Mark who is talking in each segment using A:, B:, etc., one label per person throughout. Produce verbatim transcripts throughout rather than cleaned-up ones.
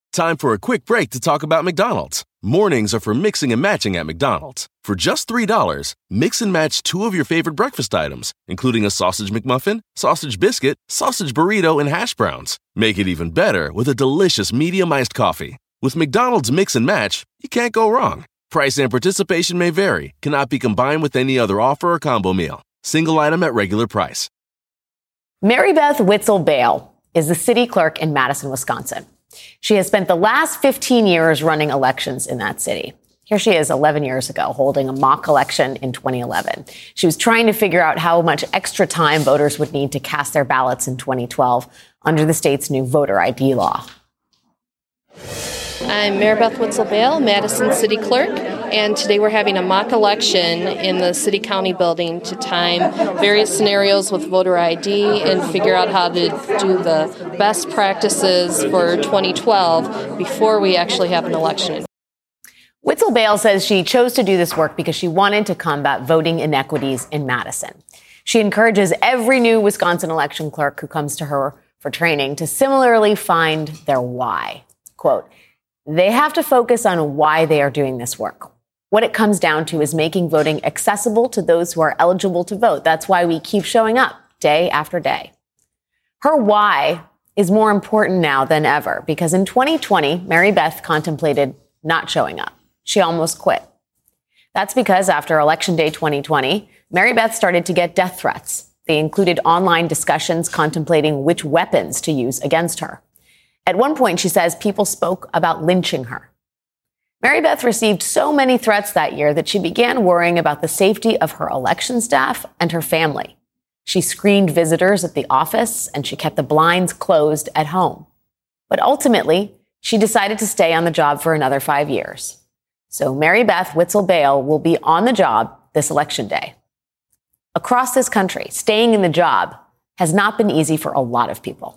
A: Time for a quick break to talk about McDonald's. Mornings are for mixing and matching at McDonald's. For just three dollars, mix and match two of your favorite breakfast items, including a sausage McMuffin, sausage biscuit, sausage burrito, and hash browns. Make it even better with a delicious medium iced coffee. With McDonald's Mix and Match, you can't go wrong. Price and participation may vary, cannot be combined with any other offer or combo meal. Single item at regular price.
B: Mary Beth Witzel Bale is the city clerk in Madison, Wisconsin. She has spent the last fifteen years running elections in that city. Here she is eleven years ago, holding a mock election in twenty eleven. She was trying to figure out how much extra time voters would need to cast their ballots in twenty twelve under the state's new voter I D law.
C: I'm Mary Beth Witzel Bale, Madison City Clerk, and today we're having a mock election in the City County building to time various scenarios with voter I D and figure out how to do the best practices for twenty twelve before we actually have an election.
B: Witzel Bale says she chose to do this work because she wanted to combat voting inequities in Madison. She encourages every new Wisconsin election clerk who comes to her for training to similarly find their why. Quote, they have to focus on why they are doing this work. What it comes down to is making voting accessible to those who are eligible to vote. That's why we keep showing up day after day. Her why is more important now than ever because in twenty twenty, Mary Beth contemplated not showing up. She almost quit. That's because after Election Day twenty twenty, Mary Beth started to get death threats. They included online discussions contemplating which weapons to use against her. At one point, she says people spoke about lynching her. Mary Beth received so many threats that year that she began worrying about the safety of her election staff and her family. She screened visitors at the office and she kept the blinds closed at home. But ultimately, she decided to stay on the job for another five years. So Mary Beth Witzel Bale will be on the job this election day. Across this country, staying in the job has not been easy for a lot of people.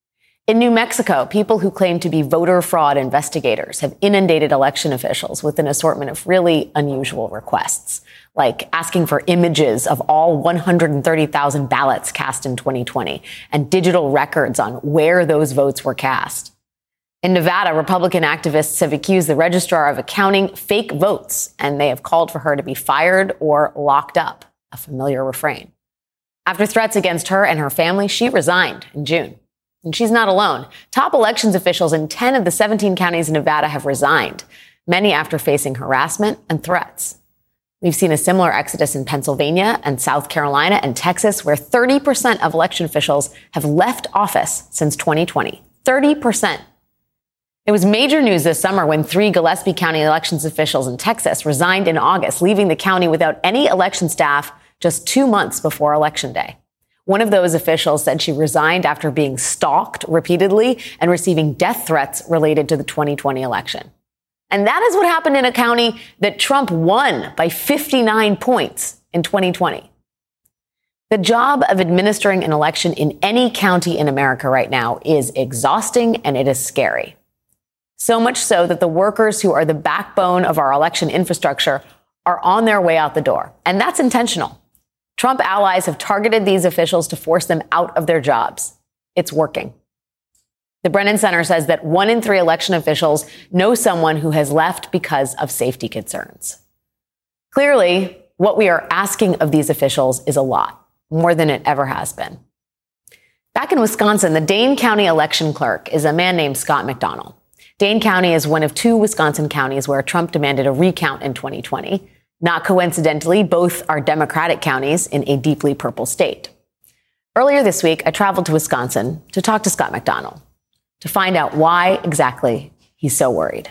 B: In New Mexico, people who claim to be voter fraud investigators have inundated election officials with an assortment of really unusual requests, like asking for images of all one hundred thirty thousand ballots cast in twenty twenty and digital records on where those votes were cast. In Nevada, Republican activists have accused the registrar of accounting fake votes, and they have called for her to be fired or locked up, a familiar refrain. After threats against her and her family, she resigned in June. And she's not alone. Top elections officials in ten of the seventeen counties in Nevada have resigned, many after facing harassment and threats. We've seen a similar exodus in Pennsylvania and South Carolina and Texas, where thirty percent of election officials have left office since twenty twenty. thirty percent. It was major news this summer when three Gillespie County elections officials in Texas resigned in August, leaving the county without any election staff just two months before Election Day. One of those officials said she resigned after being stalked repeatedly and receiving death threats related to the twenty twenty election. And that is what happened in a county that Trump won by fifty-nine points in twenty twenty. The job of administering an election in any county in America right now is exhausting and it is scary. So much so that the workers who are the backbone of our election infrastructure are on their way out the door. And that's intentional. Trump allies have targeted these officials to force them out of their jobs. It's working. The Brennan Center says that one in three election officials know someone who has left because of safety concerns. Clearly, what we are asking of these officials is a lot, more than it ever has been. Back in Wisconsin, the Dane County election clerk is a man named Scott McDonald. Dane County is one of two Wisconsin counties where Trump demanded a recount in twenty twenty. Not coincidentally, both are Democratic counties in a deeply purple state. Earlier this week, I traveled to Wisconsin to talk to Scott McDonald to find out why exactly he's so worried.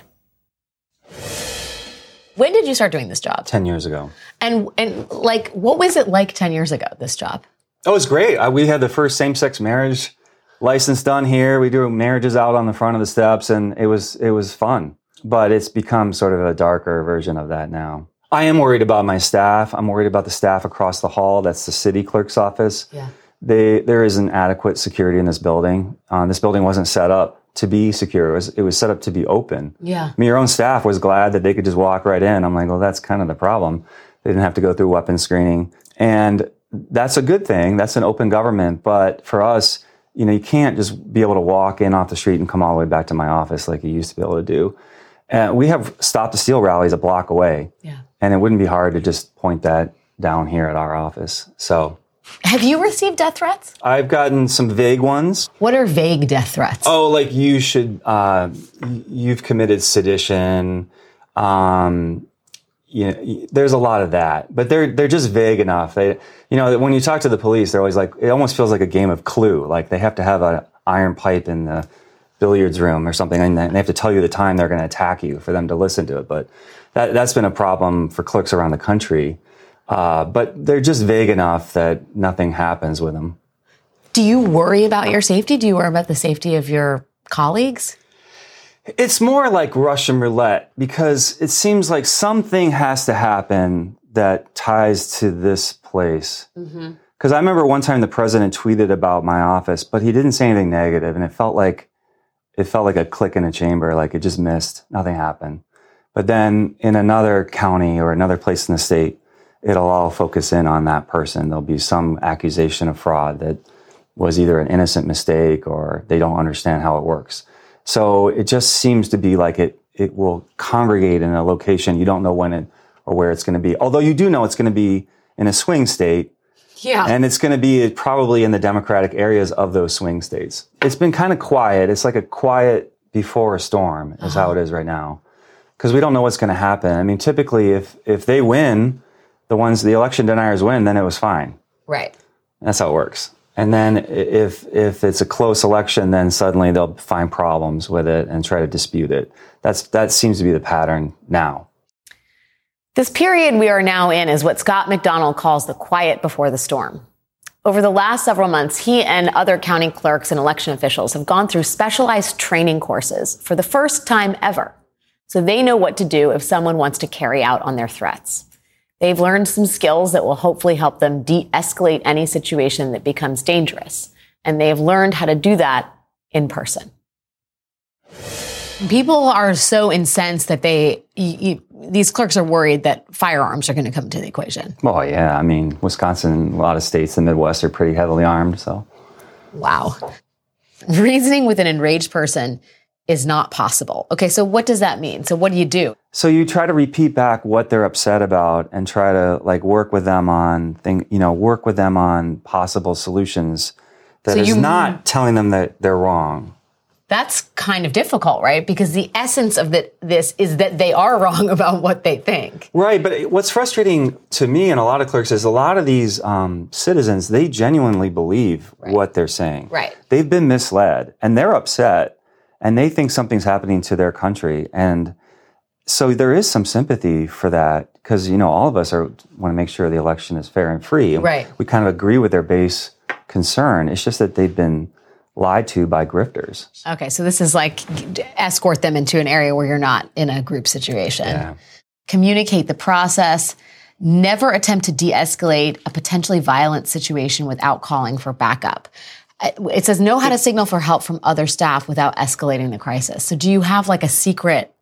B: When did you start doing this job?
D: Ten years ago.
B: And, and like, what was it like ten years ago, this job?
D: Oh, it was great. I, we had the first same-sex marriage license done here. We do marriages out on the front of the steps, and it was it was fun. But it's become sort of a darker version of that now. I am worried about my staff. I'm worried about the staff across the hall. That's the city clerk's office.
B: Yeah.
D: They, there isn't adequate security in this building. Uh, this building wasn't set up to be secure. It was, it was set up to be open.
B: Yeah.
D: I mean, your own staff was glad that they could just walk right in. I'm like, well, that's kind of the problem. They didn't have to go through weapons screening. And that's a good thing. That's an open government. But for us, you know, you can't just be able to walk in off the street and come all the way back to my office like you used to be able to do. And we have Stop the Steal rallies a block away.
B: Yeah.
D: And it wouldn't be hard to just point that down here at our office. So,
B: have you received death threats?
D: I've gotten some vague ones.
B: What are vague death threats?
D: Oh, like you should, uh, you've committed sedition. Um, you know, there's a lot of that, but they're they're just vague enough. They, you know, when you talk to the police, they're always like, it almost feels like a game of Clue. Like they have to have an iron pipe in the billiards room or something, and they have to tell you the time they're going to attack you for them to listen to it. But that that's been a problem for clerks around the country. Uh, but they're just vague enough that nothing happens with them.
B: Do you worry about your safety? Do you worry about the safety of your colleagues?
D: It's more like Russian roulette because it seems like something has to happen that ties to this place. Because mm-hmm. I remember one time the president tweeted about my office, but he didn't say anything negative, and it felt like it felt like a click in a chamber, like it just missed, nothing happened. But then in another county or another place in the state, it'll all focus in on that person. There'll be some accusation of fraud that was either an innocent mistake or they don't understand how it works. So it just seems to be like it it will congregate in a location. You don't know when it or where it's going to be. Although you do know it's going to be in a swing state.
B: Yeah.
D: And it's going to be probably in the Democratic areas of those swing states. It's been kind of quiet. It's like a quiet before a storm is uh-huh. how it is right now. Because we don't know what's going to happen. I mean, typically if if they win, the ones, the election deniers win, then it was fine.
B: Right.
D: That's how it works. And then if if it's a close election, then suddenly they'll find problems with it and try to dispute it. That's that seems to be the pattern now.
B: This period we are now in is what Scott McDonald calls the quiet before the storm. Over the last several months, he and other county clerks and election officials have gone through specialized training courses for the first time ever, so they know what to do if someone wants to carry out on their threats. They've learned some skills that will hopefully help them de-escalate any situation that becomes dangerous. And they have learned how to do that in person. People are so incensed that they, you, you, these clerks are worried that firearms are going to come into the equation.
D: Well, yeah. I mean, Wisconsin, a lot of states in the Midwest are pretty heavily armed, so.
B: Wow. Reasoning with an enraged person is not possible. Okay, so what does that mean? So what do you do?
D: So you try to repeat back what they're upset about and try to like work with them on thing, you know, work with them on possible solutions that
B: so
D: is
B: you,
D: not telling them that they're wrong.
B: That's kind of difficult, right? Because the essence of the, this is that they are wrong about what they think.
D: Right, but what's frustrating to me and a lot of clerks is a lot of these um, citizens, they genuinely believe right. what they're saying.
B: Right. They've
D: been misled and they're upset. And they think something's happening to their country. And so there is some sympathy for that because, you know, all of us are want to make sure the election is fair and free. And
B: right.
D: we kind of agree with their base concern. It's just that they've been lied to by grifters.
B: Okay, so this is like escort them into an area where you're not in a group situation.
D: Yeah.
B: Communicate the process. Never attempt to de-escalate a potentially violent situation without calling for backup. It says know how to signal for help from other staff without escalating the crisis. So do you have like a secret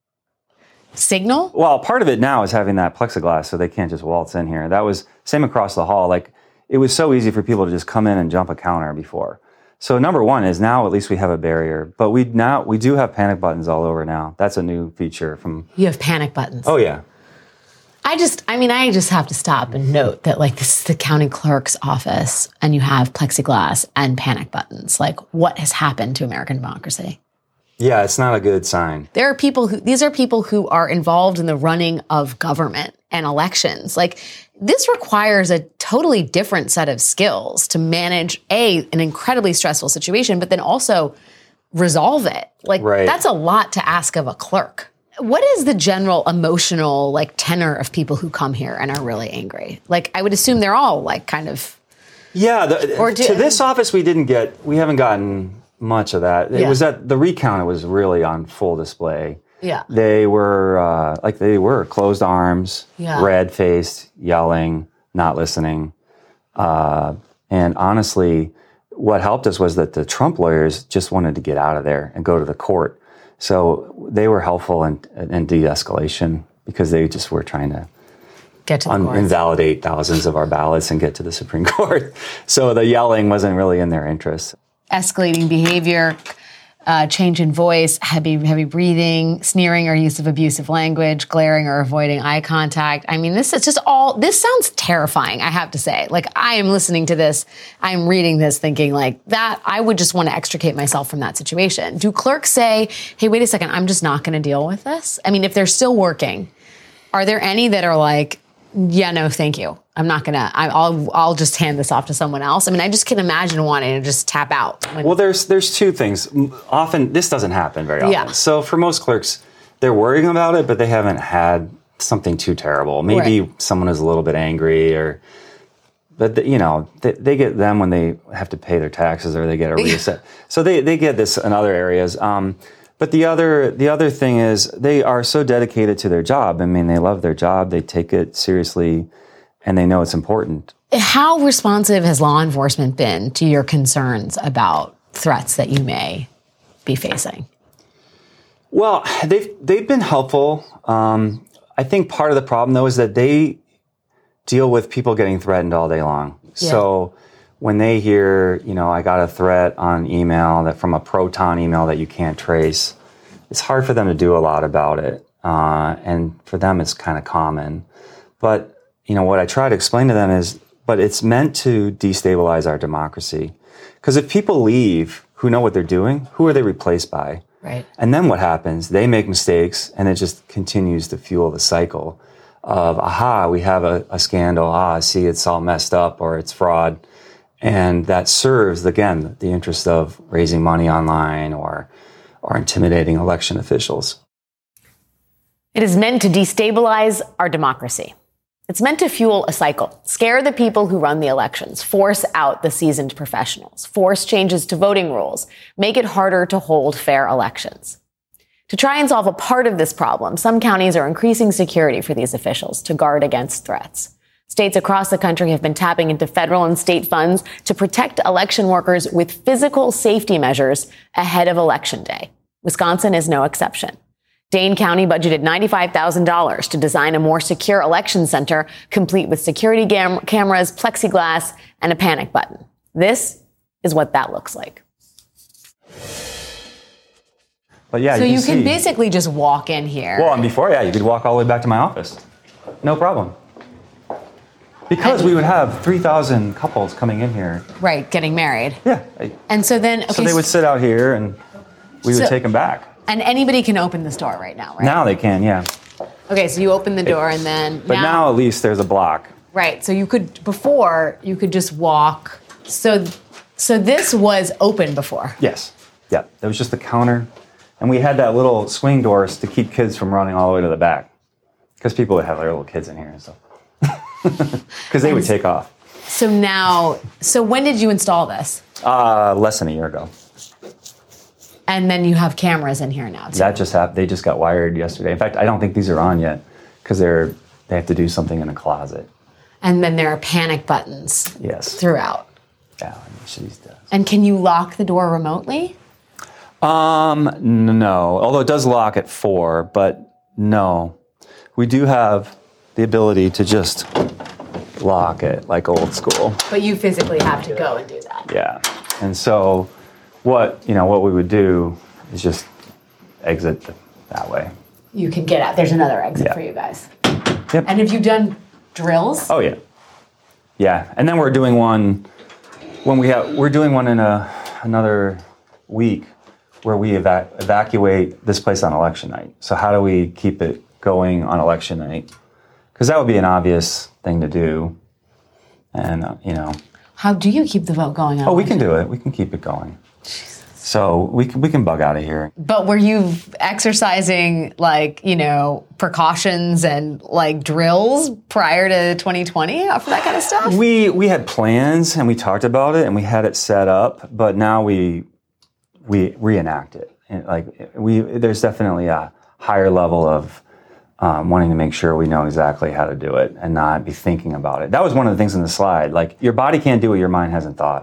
B: signal?
D: Well, part of it now is having that plexiglass so they can't just waltz in here. That was same across the hall. Like it was so easy for people to just come in and jump a counter before. So number one is now at least we have a barrier, but we now we do have panic buttons all over now. That's a new feature from.
B: You have panic buttons.
D: Oh yeah.
B: I just, I mean, I just have to stop and note that, like, this is the county clerk's office, and you have plexiglass and panic buttons. Like, what has happened to American democracy?
D: Yeah, it's not a good sign.
B: There are people who, these are people who are involved in the running of government and elections. Like, this requires a totally different set of skills to manage, A, an incredibly stressful situation, but then also resolve it. Like,
D: right.
B: That's a lot to ask of a clerk. What is the general emotional, like, tenor of people who come here and are really angry? Like, I would assume they're all, like, kind of...
D: Yeah, the,
B: or do,
D: to this office we didn't get, we haven't gotten much of that. It
B: yeah.
D: was at the recount, it was really on full display.
B: Yeah.
D: They were, uh, like, they were closed arms,
B: yeah.
D: red-faced, yelling, not listening. Uh, and honestly, what helped us was that the Trump lawyers just wanted to get out of there and go to the court. So they were helpful in, in de-escalation because they just were trying to,
B: get to the
D: un- invalidate thousands of our ballots and get to the Supreme Court. So the yelling wasn't really in their interest.
B: escalating behavior, uh, change in voice, heavy, heavy breathing, sneering or use of abusive language, glaring or avoiding eye contact. I mean, this is just all, this sounds terrifying, I have to say. Like, I am listening to this, I'm reading this thinking like that, I would just want to extricate myself from that situation. Do clerks say, hey, wait a second, I'm just not going to deal with this? I mean, if they're still working, are there any that are like, yeah, no, thank you. I'm not gonna, I, I'll, I'll just hand this off to someone else. I mean, I just can imagine wanting to just tap out. When,
D: well, there's, there's two things. Often, this doesn't happen very often. Yeah. So for most clerks, they're worrying about it, but they haven't had something too terrible. Maybe right. someone is a little bit angry or, but the, you know, they, they get them when they have to pay their taxes or they get a reset. So they, they get this in other areas. Um, But the other the other thing is they are so dedicated to their job. I mean, they love their job. They take it seriously, and they know it's important.
B: How responsive has law enforcement been to your concerns about threats that you may be facing?
D: Well, they've they've been helpful. Um, I think part of the problem, though, is that they deal with people getting threatened all day long. Yeah. So when they hear, you know, I got a threat on email that from a Proton email that you can't trace, it's hard for them to do a lot about it. Uh, and for them, it's kind of common. But, you know, what I try to explain to them is, but it's meant to destabilize our democracy. Because if people leave who know what they're doing, who are they replaced by?
B: Right.
D: And then what happens? They make mistakes, and it just continues to fuel the cycle of, aha, we have a, a scandal. Ah, see, it's all messed up, or it's fraud. And that serves, again, the interest of raising money online or, or intimidating election officials.
B: It is meant to destabilize our democracy. It's meant to fuel a cycle, scare the people who run the elections, force out the seasoned professionals, force changes to voting rules, make it harder to hold fair elections. To try and solve a part of this problem, some counties are increasing security for these officials to guard against threats. States across the country have been tapping into federal and state funds to protect election workers with physical safety measures ahead of Election Day. Wisconsin is no exception. Dane County budgeted ninety-five thousand dollars to design a more secure election center, complete with security cam- cameras, plexiglass, and a panic button. This is what that looks like.
D: But yeah,
B: so
D: you,
B: you
D: can,
B: can
D: see.
B: basically just walk in here.
D: Well, and before, yeah, you could walk all the way back to my office. No problem. Because we would have three thousand couples coming in here.
B: Right, getting married.
D: Yeah. I,
B: and so then... Okay,
D: so they would sit out here and we would so, take them back.
B: And anybody can open this door right now, right?
D: Now they can, yeah.
B: Okay, so you open the door and then...
D: But now, now at least there's a block.
B: Right, so you could... Before, you could just walk. So, so this was open before?
D: Yes. Yeah, there was just a counter. And we had that little swing doors to keep kids from running all the way to the back. Because people would have their little kids in here and stuff. Because they would take off.
B: So now, so when did you install this?
D: Uh, less than a year ago.
B: And then you have cameras in here now, too.
D: That just happened. They just got wired yesterday. In fact, I don't think these are on yet because they're they have to do something in a closet.
B: And then there are panic buttons.
D: Yes.
B: Throughout.
D: Yeah, she's does.
B: And can you lock the door remotely?
D: Um, no. Although it does lock at four, but no. We do have the ability to just lock it like old school.
B: But you physically have to go and do that.
D: Yeah. And so what, you know, what we would do is just exit that way.
B: You can get out. There's another exit
D: yeah.
B: for you guys.
D: Yep.
B: And have you done drills?
D: Oh, yeah. Yeah. And then we're doing one when we have, we're doing one in a, another week where we eva- evacuate this place on election night. So how do we keep it going on election night? Because that would be an obvious thing to do. And, uh, you know.
B: How do you keep the vote going on?
D: Oh, we can do it. We can keep it going. Jesus. So we can, we can bug out of here.
B: But were you exercising, like, you know, precautions and, like, drills prior to twenty twenty for that kind of stuff?
D: We we had plans, and we talked about it, and we had it set up. But now we we reenact it. And, like, we there's definitely a higher level of Um, wanting to make sure we know exactly how to do it and not be thinking about it. That was one of the things in the slide. Like, your body can't do what your mind hasn't thought.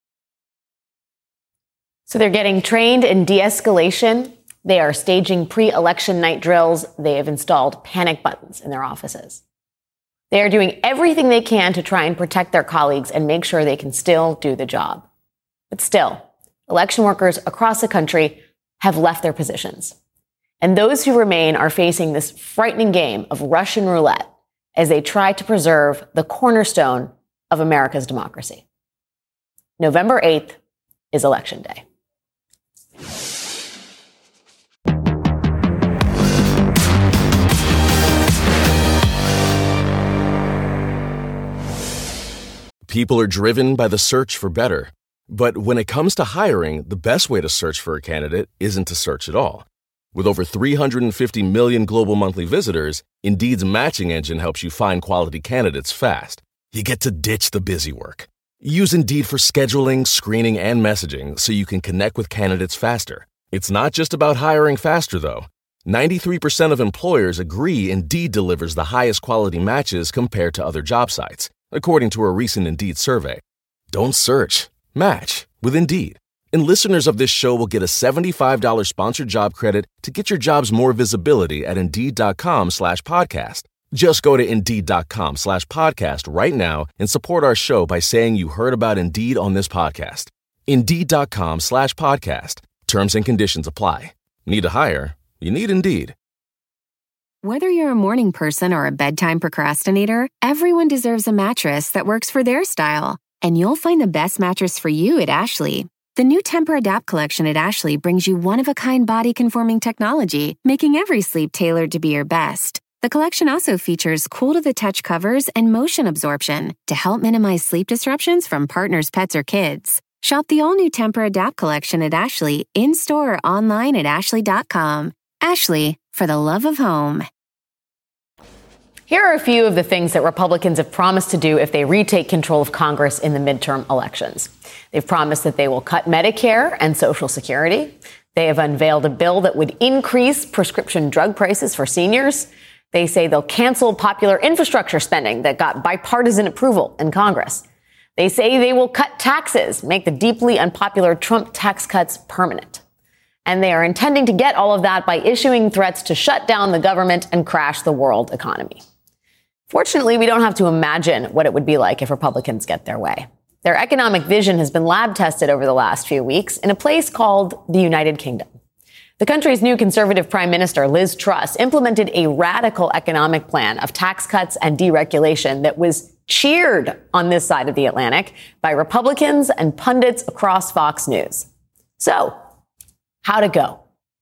B: So they're getting trained in de-escalation. They are staging pre-election night drills. They have installed panic buttons in their offices. They are doing everything they can to try and protect their colleagues and make sure they can still do the job. But still, election workers across the country have left their positions. And those who remain are facing this frightening game of Russian roulette as they try to preserve the cornerstone of America's democracy. November eighth is Election Day.
A: People are driven by the search for better. But when it comes to hiring, the best way to search for a candidate isn't to search at all. With over three hundred fifty million global monthly visitors, Indeed's matching engine helps you find quality candidates fast. You get to ditch the busy work. Use Indeed for scheduling, screening, and messaging so you can connect with candidates faster. It's not just about hiring faster, though. ninety-three percent of employers agree Indeed delivers the highest quality matches compared to other job sites, according to a recent Indeed survey. Don't search. Match with Indeed. And listeners of this show will get a seventy-five dollars sponsored job credit to get your jobs more visibility at Indeed.com slash podcast. Just go to Indeed.com slash podcast right now and support our show by saying you heard about Indeed on this podcast. Indeed.com slash podcast. Terms and conditions apply. Need to hire? You need Indeed.
E: Whether you're a morning person or a bedtime procrastinator, everyone deserves a mattress that works for their style. And you'll find the best mattress for you at Ashley. The new Tempur-Adapt collection at Ashley brings you one-of-a-kind body-conforming technology, making every sleep tailored to be your best. The collection also features cool-to-the-touch covers and motion absorption to help minimize sleep disruptions from partners, pets, or kids. Shop the all-new Tempur-Adapt collection at Ashley, in-store or online at ashley dot com. Ashley, for the love of home.
B: Here are a few of the things that Republicans have promised to do if they retake control of Congress in the midterm elections. They've promised that they will cut Medicare and Social Security. They have unveiled a bill that would increase prescription drug prices for seniors. They say they'll cancel popular infrastructure spending that got bipartisan approval in Congress. They say they will cut taxes, make the deeply unpopular Trump tax cuts permanent. And they are intending to get all of that by issuing threats to shut down the government and crash the world economy. Fortunately, we don't have to imagine what it would be like if Republicans get their way. Their economic vision has been lab tested over the last few weeks in a place called the United Kingdom. The country's new conservative prime minister, Liz Truss, implemented a radical economic plan of tax cuts and deregulation that was cheered on this side of the Atlantic by Republicans and pundits across Fox News. So, how'd it go?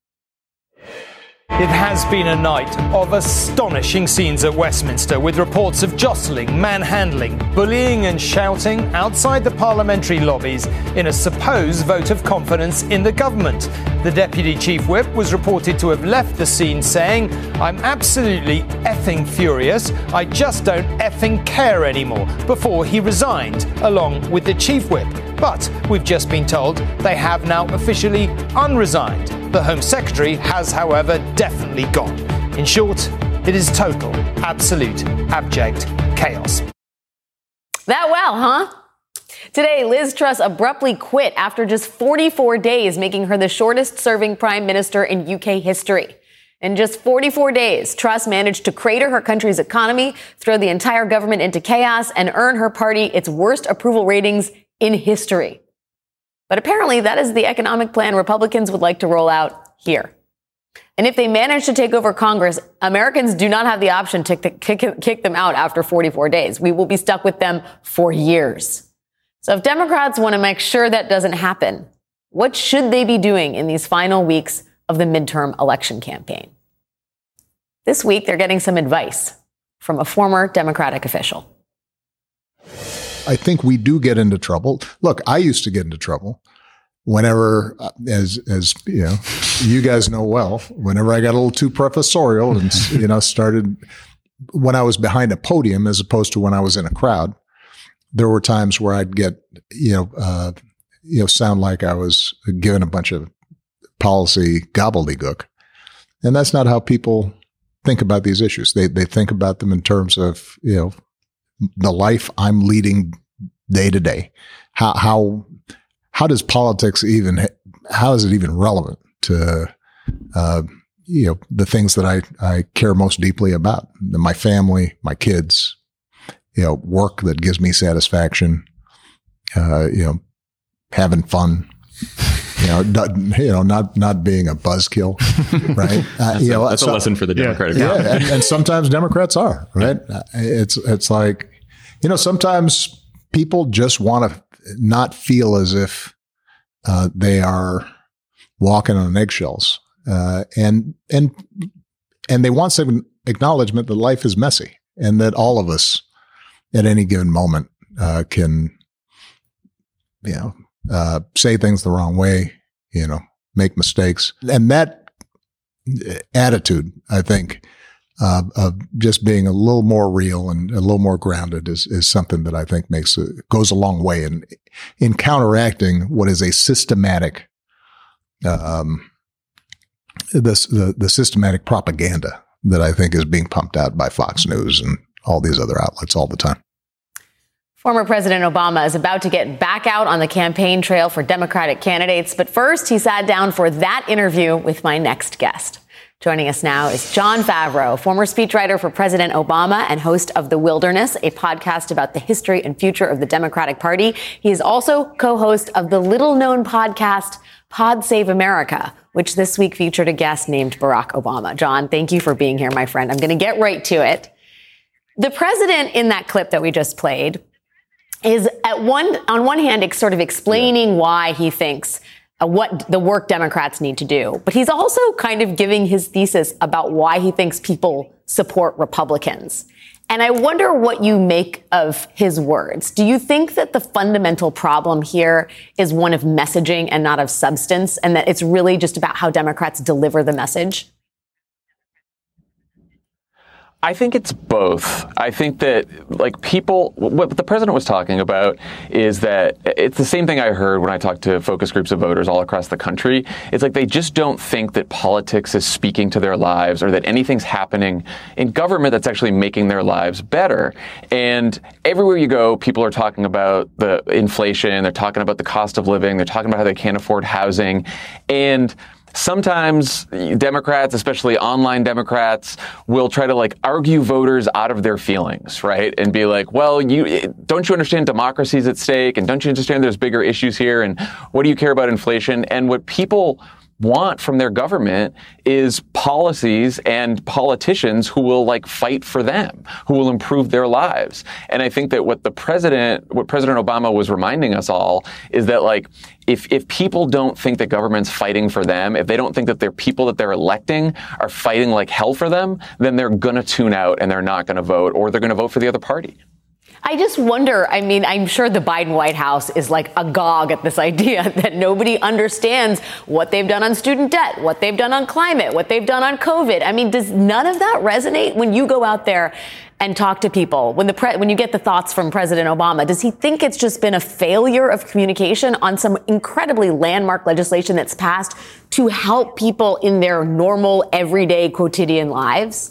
F: It has been a night of astonishing scenes at Westminster, with reports of jostling, manhandling, bullying and shouting outside the parliamentary lobbies in a supposed vote of confidence in the government. The Deputy Chief Whip was reported to have left the scene saying, "I'm absolutely effing furious. I just don't effing care anymore," before he resigned, along with the Chief Whip. But we've just been told they have now officially unresigned. The Home Secretary has, however, definitely gone. In short, it is total, absolute, abject chaos.
B: That well, huh? Today, Liz Truss abruptly quit after just forty-four days, making her the shortest-serving prime minister in U K history. In just forty-four days, Truss managed to crater her country's economy, throw the entire government into chaos, and earn her party its worst approval ratings in history. But apparently that is the economic plan Republicans would like to roll out here. And if they manage to take over Congress, Americans do not have the option to kick, kick them out after forty-four days. We will be stuck with them for years. So if Democrats want to make sure that doesn't happen, what should they be doing in these final weeks of the midterm election campaign? This week, they're getting some advice from a former Democratic official.
G: I think we do get into trouble. Look, I used to get into trouble whenever, as, as, you know, you guys know well, whenever I got a little too professorial and, you know, started when I was behind a podium as opposed to when I was in a crowd, there were times where I'd get, you know, uh, you know, sound like I was given a bunch of policy gobbledygook. And that's not how people think about these issues. They, they think about them in terms of, you know, the life I'm leading day to day. How, how, how does politics even, how is it even relevant to, uh, you know, the things that I, I care most deeply about? My family, my kids, you know, work that gives me satisfaction, uh, you know, having fun. you know, not, you know, not not being a buzzkill, right? Uh,
H: that's
G: you
H: a,
G: know,
H: that's
G: so,
H: a lesson for the Democratic
G: yeah,
H: Party.
G: yeah and, and sometimes Democrats are, right? It's it's like, you know, sometimes people just want to not feel as if uh, they are walking on eggshells, uh, and and and they want some acknowledgement that life is messy and that all of us at any given moment uh, can, you know, uh, say things the wrong way, you know, make mistakes. And that attitude, I think, uh, of just being a little more real and a little more grounded is, is something that I think makes a, goes a long way in, in counteracting what is a systematic, um, this, the, the systematic propaganda that I think is being pumped out by Fox News and all these other outlets all the time.
B: Former President Obama is about to get back out on the campaign trail for Democratic candidates. But first, he sat down for that interview with my next guest. Joining us now is Jon Favreau, former speechwriter for President Obama and host of The Wilderness, a podcast about the history and future of the Democratic Party. He is also co-host of the little-known podcast Pod Save America, which this week featured a guest named Barack Obama. Jon, thank you for being here, my friend. I'm going to get right to it. The president in that clip that we just played is at one, on one hand, sort of explaining yeah. why he thinks uh, what the work Democrats need to do. But he's also kind of giving his thesis about why he thinks people support Republicans. And I wonder what you make of his words. Do you think that the fundamental problem here is one of messaging and not of substance, and that it's really just about how Democrats deliver the message?
I: I think it's both. I think that, like, people, what the president was talking about is that it's the same thing I heard when I talked to focus groups of voters all across the country. It's like they just don't think that politics is speaking to their lives or that anything's happening in government that's actually making their lives better. And everywhere you go, people are talking about the inflation, they're talking about the cost of living, they're talking about how they can't afford housing. And sometimes Democrats, especially online Democrats, will try to like argue voters out of their feelings, right? And be like, well, you don't you understand democracy's at stake? And don't you understand there's bigger issues here? And what do you care about inflation? And what people want from their government is policies and politicians who will like fight for them, who will improve their lives. And I think that what the president, what President Obama was reminding us all is that like, if, if people don't think that government's fighting for them, if they don't think that their people that they're electing are fighting like hell for them, then they're going to tune out and they're not going to vote, or they're going to vote for the other party.
B: I just wonder, I mean, I'm sure the Biden White House is like agog at this idea that nobody understands what they've done on student debt, what they've done on climate, what they've done on COVID. I mean, does none of that resonate when you go out there and talk to people? When the pre- when you get the thoughts from President Obama, does he think it's just been a failure of communication on some incredibly landmark legislation that's passed to help people in their normal, everyday, quotidian lives?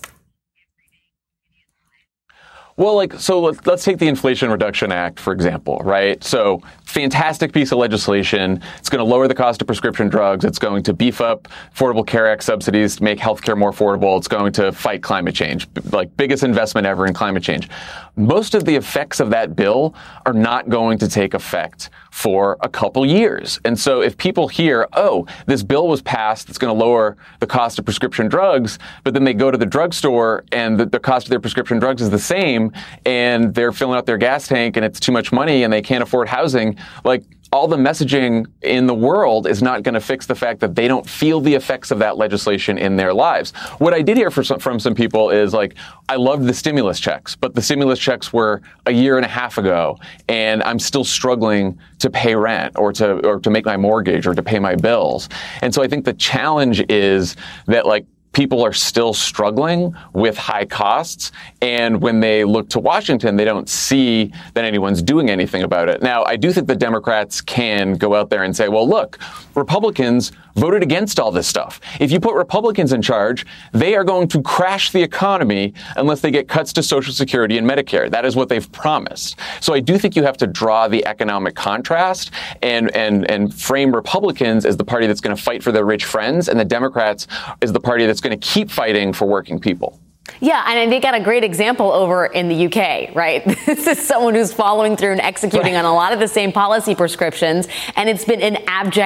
I: Well, like, so let's, let's take the Inflation Reduction Act, for example, right? So fantastic piece of legislation. It's going to lower the cost of prescription drugs. It's going to beef up Affordable Care Act subsidies to make healthcare more affordable. It's going to fight climate change, like biggest investment ever in climate change. Most of the effects of that bill are not going to take effect for a couple years. And so if people hear, oh, this bill was passed that's going to lower the cost of prescription drugs, but then they go to the drugstore and the, the cost of their prescription drugs is the same, and they're filling out their gas tank and it's too much money and they can't afford housing, like, all the messaging in the world is not going to fix the fact that they don't feel the effects of that legislation in their lives. What I did hear for some, from some people is like, I loved the stimulus checks, but the stimulus checks were a year and a half ago, and I'm still struggling to pay rent or to or to make my mortgage or to pay my bills. And so I think the challenge is that, like, people are still struggling with high costs. And when they look to Washington, they don't see that anyone's doing anything about it. Now, I do think the Democrats can go out there and say, well, look, Republicans voted against all this stuff. If you put Republicans in charge, they are going to crash the economy unless they get cuts to Social Security and Medicare. That is what they've promised. So I do think you have to draw the economic contrast and, and, and frame Republicans as the party that's going to fight for their rich friends, and the Democrats as the party that's going to keep fighting for working people.
B: Yeah, and they got a great example over in the U K, right? This is someone who's following through and executing right on a lot of the same policy prescriptions, and it's been an abject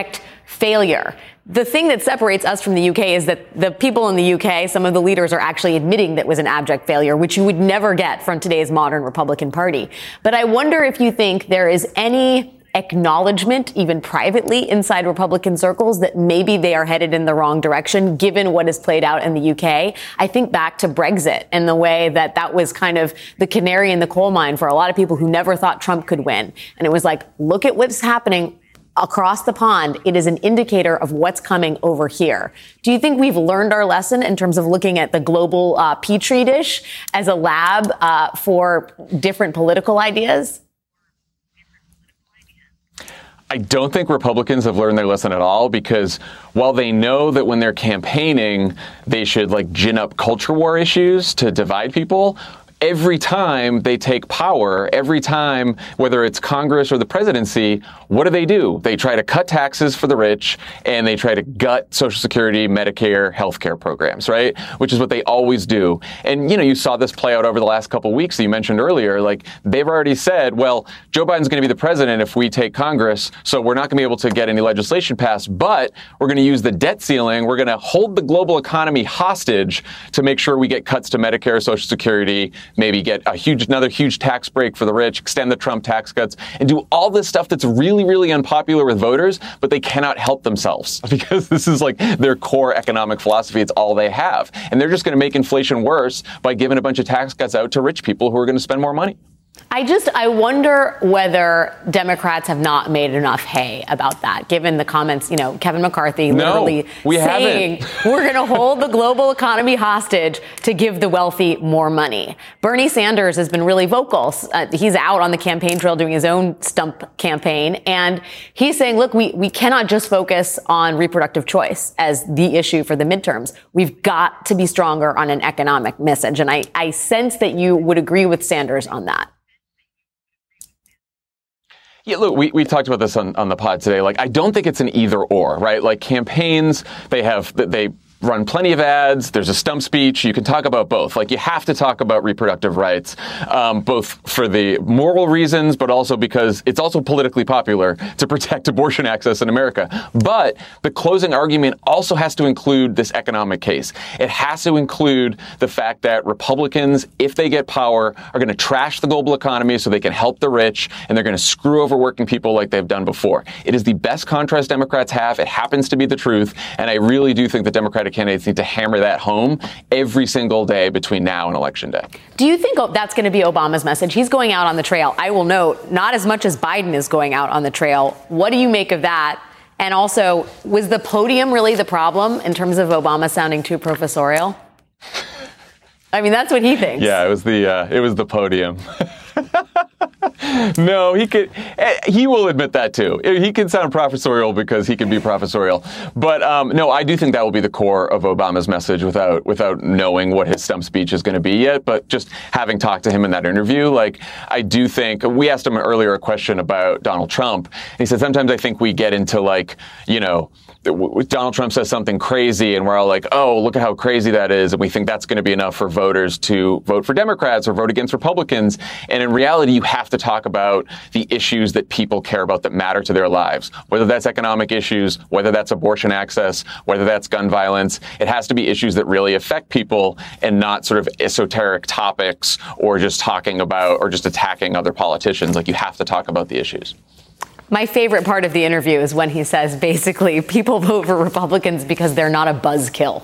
B: failure. The thing that separates us from the U K is that the people in the U K, some of the leaders are actually admitting that it was an abject failure, which you would never get from today's modern Republican Party. But I wonder if you think there is any acknowledgement, even privately inside Republican circles, that maybe they are headed in the wrong direction, given what has played out in the U K. I think back to Brexit and the way that that was kind of the canary in the coal mine for a lot of people who never thought Trump could win. And it was like, look at what's happening across the pond. It is an indicator of what's coming over here. Do you think we've learned our lesson in terms of looking at the global uh, petri dish as a lab uh, for different political ideas?
I: I don't think Republicans have learned their lesson at all, because while they know that when they're campaigning, they should like gin up culture war issues to divide people, every time they take power, every time, whether it's Congress or the presidency, what do they do? They try to cut taxes for the rich, and they try to gut Social Security, Medicare, healthcare programs, right? Which is what they always do. And, you know, you saw this play out over the last couple of weeks that you mentioned earlier. Like, they've already said, well, Joe Biden's going to be the president if we take Congress, so we're not going to be able to get any legislation passed, but we're going to use the debt ceiling. We're going to hold the global economy hostage to make sure we get cuts to Medicare, Social Security, maybe get a huge, another huge tax break for the rich, extend the Trump tax cuts, and do all this stuff that's really, really unpopular with voters, but they cannot help themselves because this is like their core economic philosophy. It's all they have. And they're just going to make inflation worse by giving a bunch of tax cuts out to rich people who are going to spend more money.
B: I just, I wonder whether Democrats have not made enough hay about that, given the comments, you know, Kevin McCarthy literally
I: no, we
B: saying
I: haven't.
B: We're going to hold the global economy hostage to give the wealthy more money. Bernie Sanders has been really vocal. Uh, he's out on the campaign trail doing his own stump campaign. And he's saying, look, we, we cannot just focus on reproductive choice as the issue for the midterms. We've got to be stronger on an economic message. And I, I sense that you would agree with Sanders on that.
I: Yeah, look, we, we talked about this on, on the pod today. Like, I don't think it's an either or, right? Like, campaigns, they have, they run plenty of ads. There's a stump speech. You can talk about both. Like, you have to talk about reproductive rights, um, both for the moral reasons, but also because it's also politically popular to protect abortion access in America. But the closing argument also has to include this economic case. It has to include the fact that Republicans, if they get power, are going to trash the global economy so they can help the rich, and they're going to screw over working people like they've done before. It is the best contrast Democrats have. It happens to be the truth. And I really do think the Democratic candidates need to hammer that home every single day between now and Election Day.
B: Do you think that's going to be Obama's message? He's going out on the trail. I will note, not as much as Biden is going out on the trail. What do you make of that? And also, was the podium really the problem in terms of Obama sounding too professorial? I mean, that's what he thinks.
I: Yeah, it was the uh, it was the podium. No, he could. He will admit that too. He can sound professorial because he can be professorial. But um, no, I do think that will be the core of Obama's message, without without knowing what his stump speech is going to be yet. But just having talked to him in that interview, like, I do think we asked him earlier a question about Donald Trump. And he said sometimes I think we get into, like, you know, Donald Trump says something crazy and we're all like, oh, look at how crazy that is. And we think that's going to be enough for voters to vote for Democrats or vote against Republicans. And in reality, you have to talk about the issues that people care about that matter to their lives, whether that's economic issues, whether that's abortion access, whether that's gun violence. It has to be issues that really affect people and not sort of esoteric topics or just talking about or just attacking other politicians. Like, you have to talk about the issues.
B: My favorite part of the interview is when he says, basically, people vote for Republicans because they're not a buzzkill.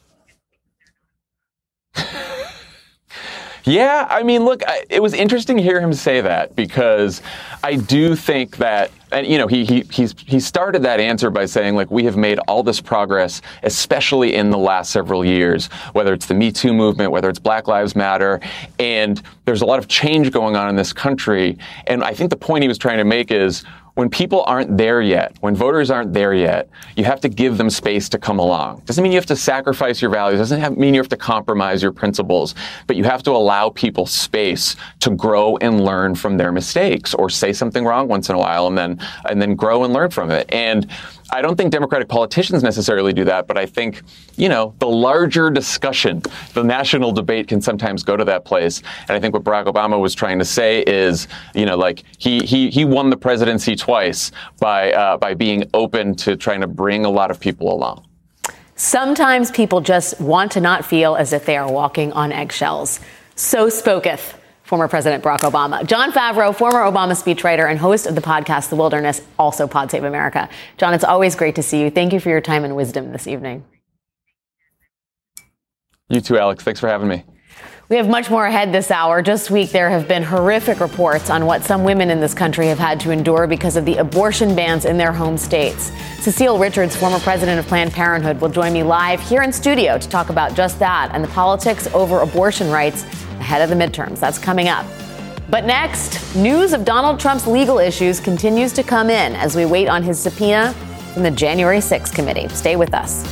I: Yeah, I mean, look, I, it was interesting to hear him say that, because I do think that, and, you know, he he he's, he started that answer by saying, like, we have made all this progress, especially in the last several years, whether it's the Me Too movement, whether it's Black Lives Matter, and there's a lot of change going on in this country. And I think the point he was trying to make is, when people aren't there yet, when voters aren't there yet, you have to give them space to come along. Doesn't mean you have to sacrifice your values. Doesn't have, mean you have to compromise your principles. But you have to allow people space to grow and learn from their mistakes, or say something wrong once in a while and then and then grow and learn from it. And I don't think Democratic politicians necessarily do that, but I think, you know, the larger discussion, the national debate can sometimes go to that place. And I think what Barack Obama was trying to say is, you know, like he he he won the presidency twice by uh, by being open to trying to bring a lot of people along.
B: Sometimes people just want to not feel as if they are walking on eggshells. So spoketh former President Barack Obama. Jon Favreau, former Obama speechwriter and host of the podcast The Wilderness, also Pod Save America. Jon, it's always great to see you. Thank you for your time and wisdom this evening.
I: You too, Alex. Thanks for having me.
B: We have much more ahead this hour. Just this week, there have been horrific reports on what some women in this country have had to endure because of the abortion bans in their home states. Cecile Richards, former president of Planned Parenthood, will join me live here in studio to talk about just that and the politics over abortion rights ahead of the midterms. That's coming up. But next, news of Donald Trump's legal issues continues to come in as we wait on his subpoena from the January sixth committee. Stay with us.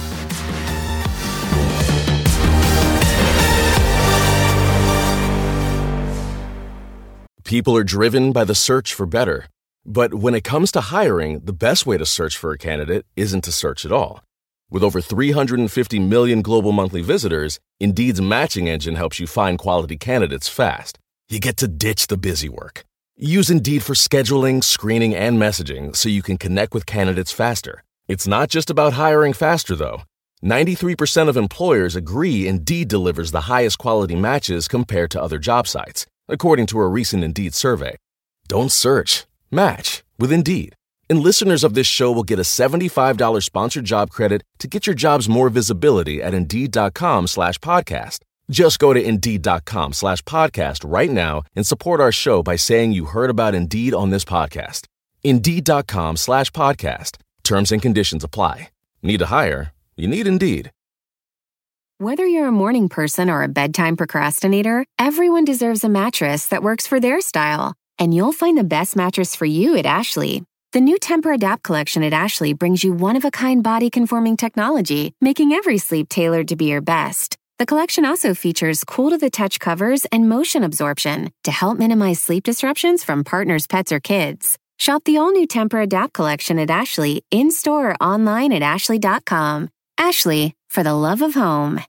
A: People are driven by the search for better. But when it comes to hiring, the best way to search for a candidate isn't to search at all. With over three hundred fifty million global monthly visitors, Indeed's matching engine helps you find quality candidates fast. You get to ditch the busy work. Use Indeed for scheduling, screening, and messaging so you can connect with candidates faster. It's not just about hiring faster, though. ninety-three percent of employers agree Indeed delivers the highest quality matches compared to other job sites, according to a recent Indeed survey. Don't search. Match with Indeed. And listeners of this show will get a seventy-five dollars sponsored job credit to get your jobs more visibility at Indeed.com slash podcast. Just go to Indeed.com slash podcast right now and support our show by saying you heard about Indeed on this podcast. Indeed.com slash podcast. Terms and conditions apply. Need to hire? You need Indeed.
E: Whether you're a morning person or a bedtime procrastinator, everyone deserves a mattress that works for their style. And you'll find the best mattress for you at Ashley. The new Tempur-Adapt collection at Ashley brings you one-of-a-kind body-conforming technology, making every sleep tailored to be your best. The collection also features cool-to-the-touch covers and motion absorption to help minimize sleep disruptions from partners, pets, or kids. Shop the all-new Tempur-Adapt collection at Ashley, in-store or online at ashley dot com. Ashley, for the love of home.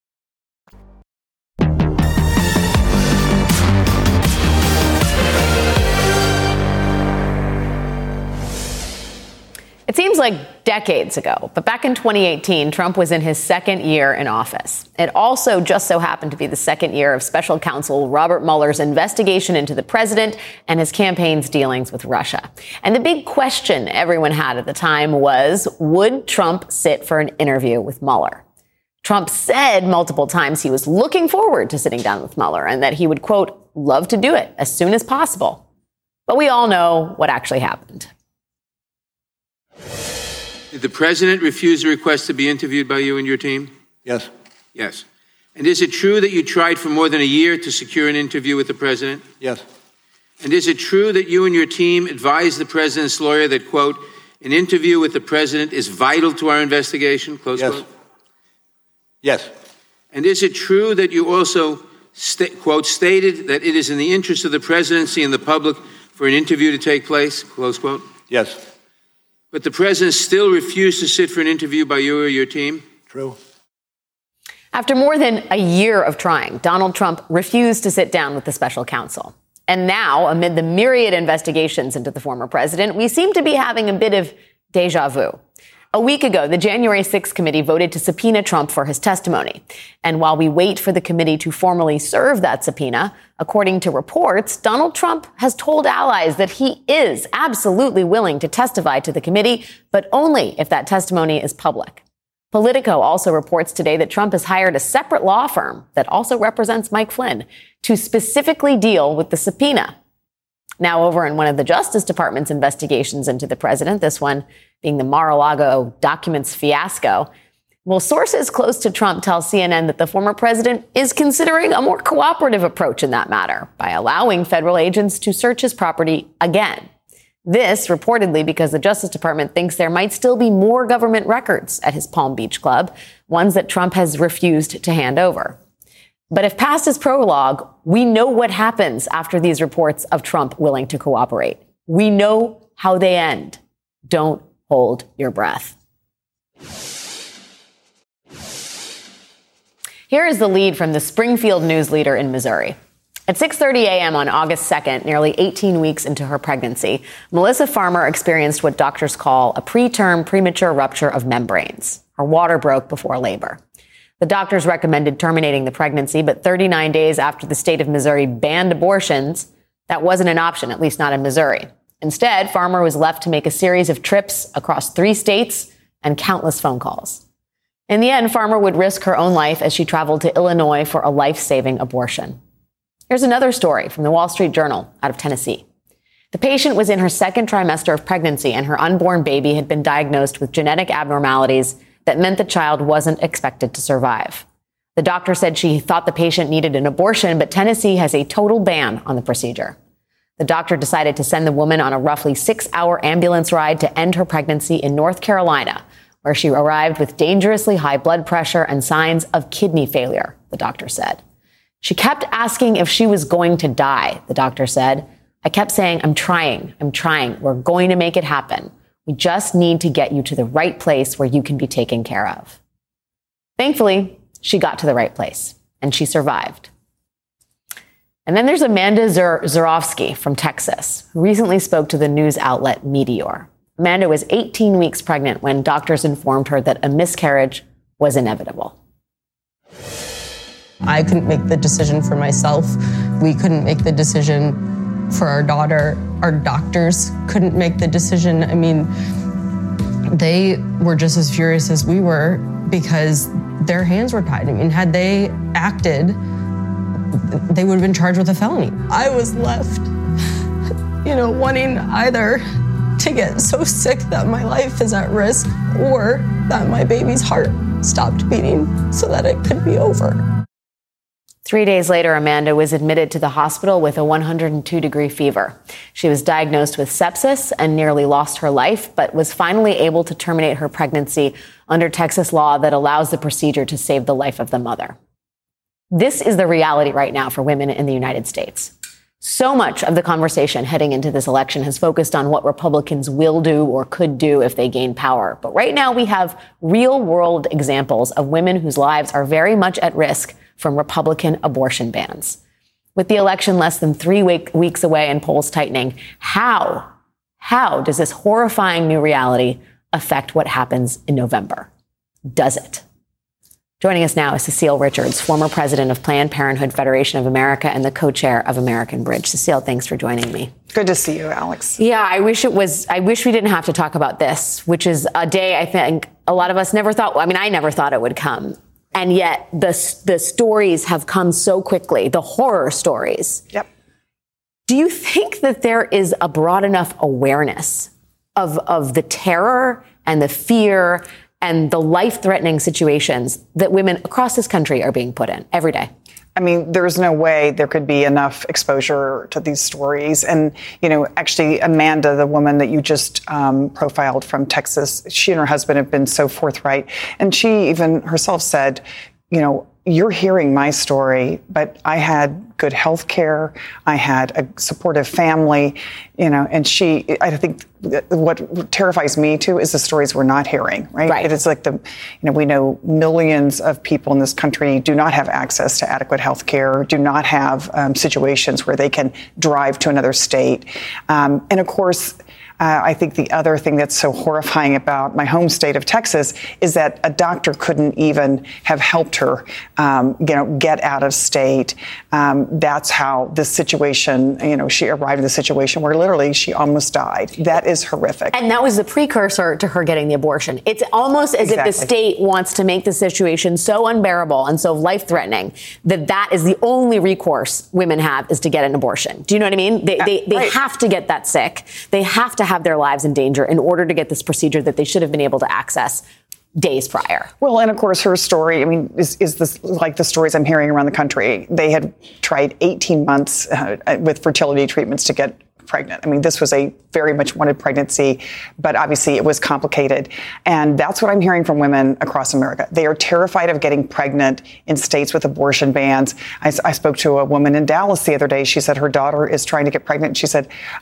B: It seems like decades ago, but back in twenty eighteen, Trump was in his second year in office. It also just so happened to be the second year of special counsel Robert Mueller's investigation into the president and his campaign's dealings with Russia. And the big question everyone had at the time was, would Trump sit for an interview with Mueller? Trump said multiple times he was looking forward to sitting down with Mueller and that he would, quote, love to do it as soon as possible. But we all know what actually happened.
H: Did the president refuse a request to be interviewed by you and your team?
J: Yes.
H: Yes. And is it true that you tried for more than a year to secure an interview with the president?
J: Yes.
H: And is it true that you and your team advised the president's lawyer that, quote, an interview with the president is vital to our investigation, close
J: yes.
H: quote?
J: Yes.
H: And is it true that you also, sta- quote, stated that it is in the interest of the presidency and the public for an interview to take place, close quote?
J: Yes.
H: But the president still refused to sit for an interview by you or your team?
J: True.
B: After more than a year of trying, Donald Trump refused to sit down with the special counsel. And now, amid the myriad investigations into the former president, we seem to be having a bit of deja vu. A week ago, the January sixth committee voted to subpoena Trump for his testimony. And while we wait for the committee to formally serve that subpoena, according to reports, Donald Trump has told allies that he is absolutely willing to testify to the committee, but only if that testimony is public. Politico also reports today that Trump has hired a separate law firm that also represents Mike Flynn to specifically deal with the subpoena. Now, over in one of the Justice Department's investigations into the president, this one being the Mar-a-Lago documents fiasco, well, sources close to Trump tell C N N that the former president is considering a more cooperative approach in that matter by allowing federal agents to search his property again. This reportedly because the Justice Department thinks there might still be more government records at his Palm Beach club, ones that Trump has refused to hand over. But if past is prologue, we know what happens after these reports of Trump willing to cooperate. We know how they end. Don't hold your breath. Here is the lead from the Springfield News Leader in Missouri. At six thirty a.m. on August second, nearly eighteen weeks into her pregnancy, Melissa Farmer experienced what doctors call a preterm premature rupture of membranes. Her water broke before labor. The doctors recommended terminating the pregnancy, but thirty-nine days after the state of Missouri banned abortions, that wasn't an option, at least not in Missouri. Instead, Farmer was left to make a series of trips across three states and countless phone calls. In the end, Farmer would risk her own life as she traveled to Illinois for a life-saving abortion. Here's another story from the Wall Street Journal out of Tennessee. The patient was in her second trimester of pregnancy, and her unborn baby had been diagnosed with genetic abnormalities that meant the child wasn't expected to survive. The doctor said she thought the patient needed an abortion, but Tennessee has a total ban on the procedure. The doctor decided to send the woman on a roughly six-hour ambulance ride to end her pregnancy in North Carolina, where she arrived with dangerously high blood pressure and signs of kidney failure, the doctor said. She kept asking if she was going to die, the doctor said. I kept saying, I'm trying, I'm trying. We're going to make it happen. We just need to get you to the right place where you can be taken care of. Thankfully, she got to the right place, and she survived. And then there's Amanda Zur- Zurovsky from Texas, who recently spoke to the news outlet Meteor. Amanda was eighteen weeks pregnant when doctors informed her that a miscarriage was inevitable.
K: I couldn't make the decision for myself. We couldn't make the decision for our daughter. Our doctors couldn't make the decision. I mean, they were just as furious as we were because their hands were tied. I mean, had they acted, they would have been charged with a felony. I was left, you know, wanting either to get so sick that my life is at risk or that my baby's heart stopped beating so that it could be over.
B: Three days later, Amanda was admitted to the hospital with a one hundred two degree fever. She was diagnosed with sepsis and nearly lost her life, but was finally able to terminate her pregnancy under Texas law that allows the procedure to save the life of the mother. This is the reality right now for women in the United States. So much of the conversation heading into this election has focused on what Republicans will do or could do if they gain power. But right now we have real world examples of women whose lives are very much at risk from Republican abortion bans. With the election less than three week, weeks away and polls tightening, how, how does this horrifying new reality affect what happens in November? Does it? Joining us now is Cecile Richards, former president of Planned Parenthood Federation of America and the co-chair of American Bridge. Cecile, thanks for joining me.
L: Good to see you, Alex.
B: Yeah, I wish it was, I wish we didn't have to talk about this, which is a day I think a lot of us never thought, I mean, I never thought it would come. And yet the, the stories have come so quickly, the horror stories.
L: Yep.
B: Do you think that there is a broad enough awareness of, of the terror and the fear and the life-threatening situations that women across this country are being put in every day?
L: I mean, there's no way there could be enough exposure to these stories. And, you know, actually, Amanda, the woman that you just um, profiled from Texas, she and her husband have been so forthright. And she even herself said, you know, you're hearing my story, but I had good health care. I had a supportive family, you know, and she, I think what terrifies me too is the stories we're not hearing, right?
B: Right.
L: It is like the, you know, we know millions of people in this country do not have access to adequate health care, do not have um, situations where they can drive to another state. Um, and of course, Uh, I think the other thing that's so horrifying about my home state of Texas is that a doctor couldn't even have helped her, um, you know, get out of state. Um, that's how this situation, you know, she arrived in the situation where literally she almost died. That is horrific.
B: And that was the precursor to her getting the abortion. It's almost as
L: Exactly.
B: if the state wants to make the situation so unbearable and so life-threatening that that is the only recourse women have is to get an abortion. Do you know what I mean? They, they, they
L: right.
B: have to get that sick. They have to have their lives in danger in order to get this procedure that they should have been able to access days prior.
L: Well, and of course, her story, I mean, is, is this like the stories I'm hearing around the country. They had tried eighteen months uh, with fertility treatments to get pregnant. I mean, this was a very much wanted pregnancy, but obviously it was complicated. And that's what I'm hearing from women across America. They are terrified of getting pregnant in states with abortion bans. I, I spoke to a woman in Dallas the other day. She said her daughter is trying to get pregnant. She said,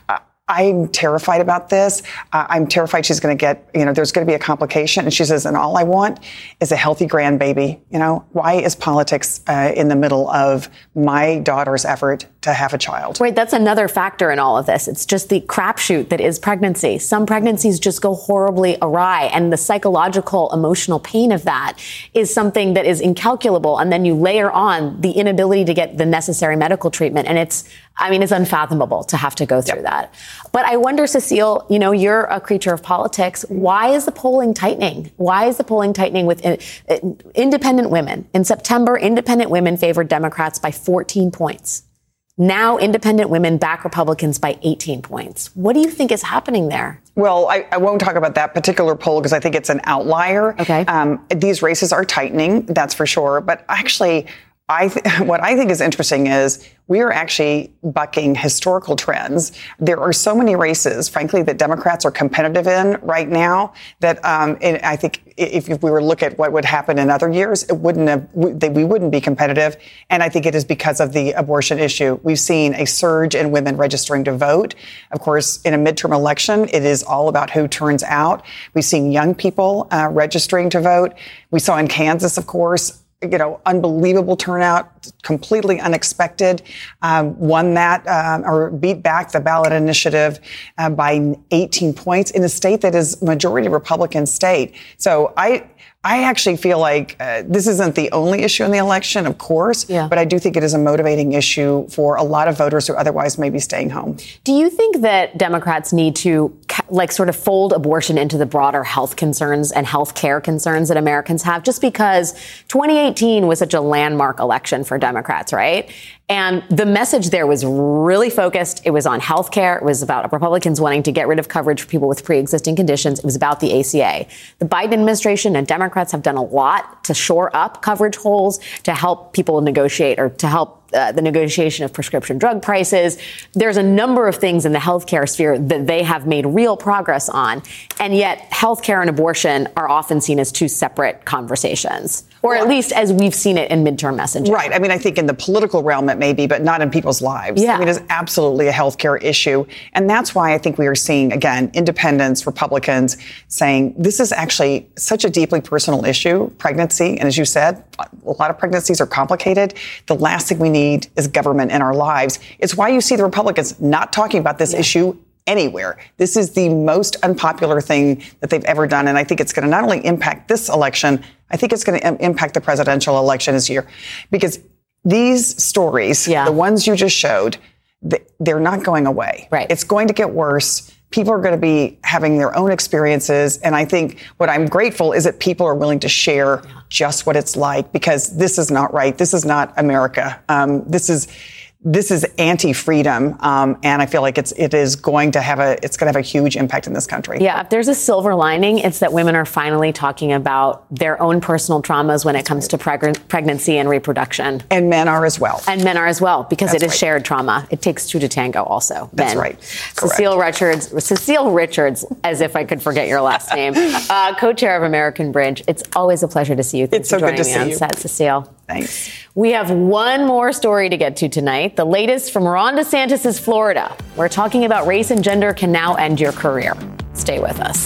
L: I'm terrified about this. Uh, I'm terrified she's going to get, you know, there's going to be a complication. And she says, and all I want is a healthy grandbaby. You know, why is politics uh, in the middle of my daughter's effort to have a child?
B: Right. That's another factor in all of this. It's just the crapshoot that is pregnancy. Some pregnancies just go horribly awry. And the psychological, emotional pain of that is something that is incalculable. And then you layer on the inability to get the necessary medical treatment. And it's, I mean, it's unfathomable to have to go through yep. that. But I wonder, Cecile, you know, you're a creature of politics. Why is the polling tightening? Why is the polling tightening with uh, independent women? In September, independent women favored Democrats by fourteen points. Now, independent women back Republicans by eighteen points. What do you think is happening there?
L: Well, I, I won't talk about that particular poll because I think it's an outlier.
B: Okay.
L: Um, these races are tightening, that's for sure. But actually, I th- what I think is interesting is we are actually bucking historical trends. There are so many races, frankly, that Democrats are competitive in right now that um, and I think if, if we were to look at what would happen in other years, it wouldn't have, we, they, we wouldn't be competitive. And I think it is because of the abortion issue. We've seen a surge in women registering to vote. Of course, in a midterm election, it is all about who turns out. We've seen young people uh, registering to vote. We saw in Kansas, of course, you know, unbelievable turnout, completely unexpected, um, won that um, or beat back the ballot initiative uh, by eighteen points in a state that is majority Republican state. So I, I actually feel like uh, this isn't the only issue in the election, of course,
B: yeah.
L: but I do think it is a motivating issue for a lot of voters who otherwise may be staying home.
B: Do you think that Democrats need to like sort of fold abortion into the broader health concerns and health care concerns that Americans have? Just because twenty eighteen was such a landmark election for Democrats, right? And the message there was really focused. It was on health care. It was about Republicans wanting to get rid of coverage for people with pre-existing conditions. It was about the A C A. The Biden administration and Democrats have done a lot to shore up coverage holes, to help people negotiate or to help Uh, the negotiation of prescription drug prices. There's a number of things in the healthcare sphere that they have made real progress on. And yet healthcare and abortion are often seen as two separate conversations, or at least as we've seen it in midterm messaging.
L: Right. I mean, I think in the political realm it may be, but not in people's lives.
B: Yeah.
L: I mean, it's absolutely a healthcare issue. And that's why I think we are seeing, again, independents, Republicans saying this is actually such a deeply personal issue, pregnancy. And as you said, a lot of pregnancies are complicated. The last thing we need is government in our lives. It's why you see the Republicans not talking about this yeah. issue anywhere. This is the most unpopular thing that they've ever done. And I think it's going to not only impact this election, I think it's going to im- impact the presidential election this year. Because these stories,
B: yeah.
L: the ones you just showed, they're not going away.
B: Right.
L: It's going to get worse. People are going to be having their own experiences. And I think what I'm grateful is that people are willing to share just what it's like, because this is not right. This is not America. Um, this is This is anti-freedom, um, and I feel like it's it is going to have a it's going to have a huge impact in this country.
B: Yeah, if there's a silver lining, it's that women are finally talking about their own personal traumas when it comes to preg- pregnancy and reproduction,
L: and men are as well.
B: And men are as well, because
L: That's
B: it is
L: right.
B: shared trauma. It takes two to tango. Also,
L: That's
B: Ben.
L: right.
B: Cecile Richards, Cecile Richards, as if I could forget your last name, uh, co-chair of American Bridge. It's always a pleasure to see you. Thanks
L: it's so
B: for
L: good to
B: me
L: see
B: on
L: you,
B: set, Cecile.
L: Thanks.
B: We have one more story to get to tonight. The latest from Ron DeSantis' Florida. We're talking about race and gender can now end your career. Stay with us.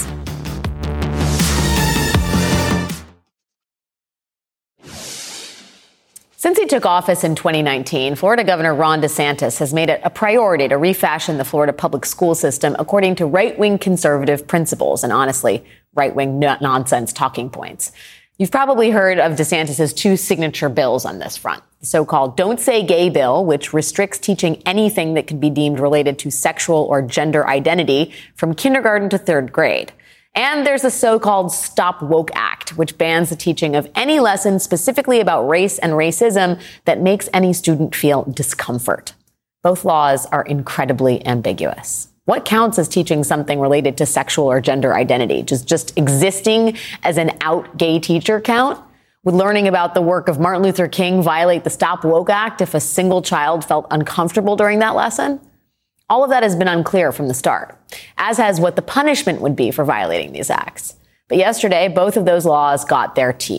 B: Since he took office in twenty nineteen, Florida Governor Ron DeSantis has made it a priority to refashion the Florida public school system according to right-wing conservative principles and, honestly, right-wing n- nonsense talking points. You've probably heard of DeSantis' two signature bills on this front. The so-called Don't Say Gay bill, which restricts teaching anything that could be deemed related to sexual or gender identity from kindergarten to third grade. And there's the so-called Stop Woke Act, which bans the teaching of any lesson specifically about race and racism that makes any student feel discomfort. Both laws are incredibly ambiguous. What counts as teaching something related to sexual or gender identity? Just, just existing as an out gay teacher count? Would learning about the work of Martin Luther King violate the Stop Woke Act if a single child felt uncomfortable during that lesson? All of that has been unclear from the start, as has what the punishment would be for violating these acts. But yesterday, both of those laws got their teeth.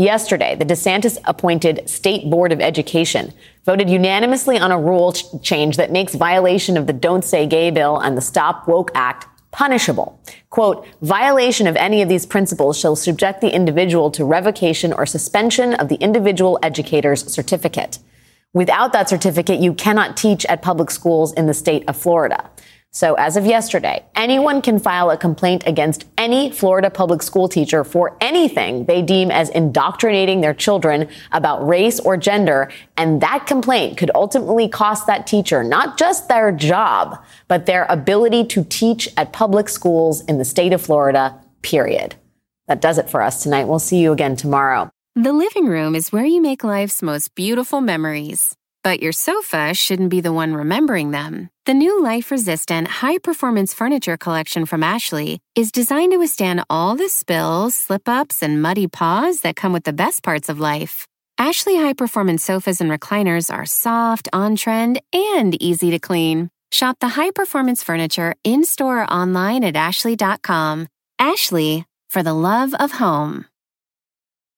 B: Yesterday, the DeSantis-appointed State Board of Education voted unanimously on a rule ch- change that makes violation of the Don't Say Gay bill and the Stop Woke Act punishable. Quote, violation of any of these principles shall subject the individual to revocation or suspension of the individual educator's certificate. Without that certificate, you cannot teach at public schools in the state of Florida. So as of yesterday, anyone can file a complaint against any Florida public school teacher for anything they deem as indoctrinating their children about race or gender. And that complaint could ultimately cost that teacher not just their job, but their ability to teach at public schools in the state of Florida, period. That does it for us tonight. We'll see you again tomorrow.
E: The living room is where you make life's most beautiful memories. But your sofa shouldn't be the one remembering them. The new life-resistant, high-performance furniture collection from Ashley is designed to withstand all the spills, slip-ups, and muddy paws that come with the best parts of life. Ashley high-performance sofas and recliners are soft, on-trend, and easy to clean. Shop the high-performance furniture in-store or online at ashley dot com. Ashley, for the love of home.